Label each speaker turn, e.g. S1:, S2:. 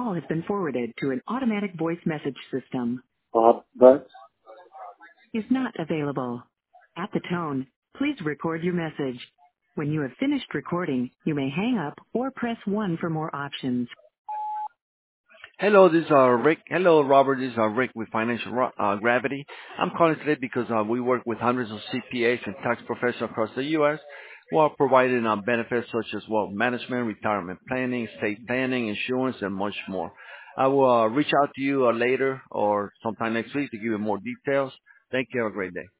S1: call has been forwarded to an automatic voice message system.
S2: Bob Butts.
S1: Is not available. At the tone, please record your message. When you have finished recording, you may hang up or press 1 for more options.
S3: Hello, this is Rick. Hello, Robert. This is Rick with Financial Gravity. I'm calling today because we work with hundreds of CPAs and tax professionals across the U.S. who are providing benefits such as wealth management, retirement planning, estate planning, insurance, and much more. I will reach out to you later or sometime next week to give you more details. Thank you. Have a great day.